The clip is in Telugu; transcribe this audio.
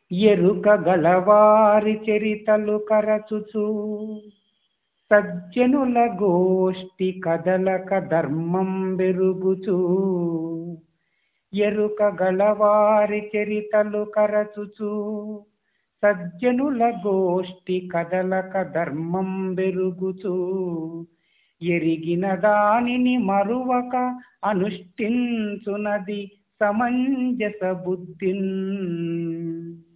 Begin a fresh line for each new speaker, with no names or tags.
ఎరుక గలవారి చరితలు కరచుచు సజ్జనుల గోష్ఠి కదలక ధర్మం బెరుగుచు. ఎరుక గలవారి చరితలు కరచుచు సజ్జనుల గోష్ఠి కదలక ధర్మం బెరుగుచు. ఎరిగిన దానిని మరువక అనుష్ఠించునది సమంజస బుద్ధిన్.